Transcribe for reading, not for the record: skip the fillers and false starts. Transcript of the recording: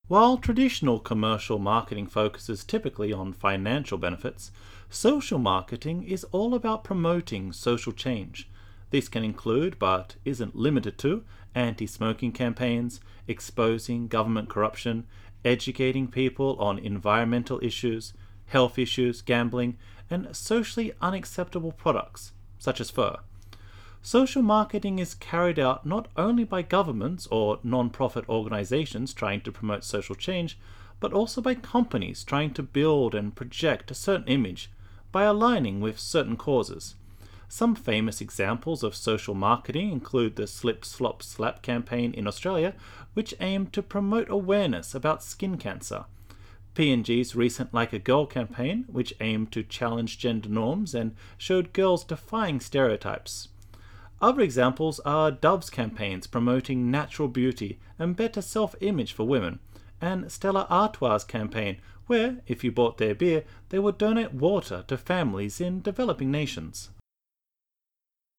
While traditional commercial marketing focuses typically on financial benefits, social marketing is all about promoting social change. This can include, but isn't limited to, anti smoking campaigns, exposing government corruption, educating people on environmental issues, health issues, gambling, and socially unacceptable products, such as fur. Social marketing is carried out not only by governments or non-profit organizations trying to promote social change, but also by companies trying to build and project a certain image by aligning with certain causes. Some famous examples of social marketing include the Slip Slop Slap campaign in Australia, which aimed to promote awareness about skin cancer. P&G's recent Like a Girl campaign, which aimed to challenge gender norms and showed girls defying stereotypes. Other examples are Dove's campaigns promoting natural beauty and better self-image for women, and Stella Artois' campaign, where, if you bought their beer, they would donate water to families in developing nations.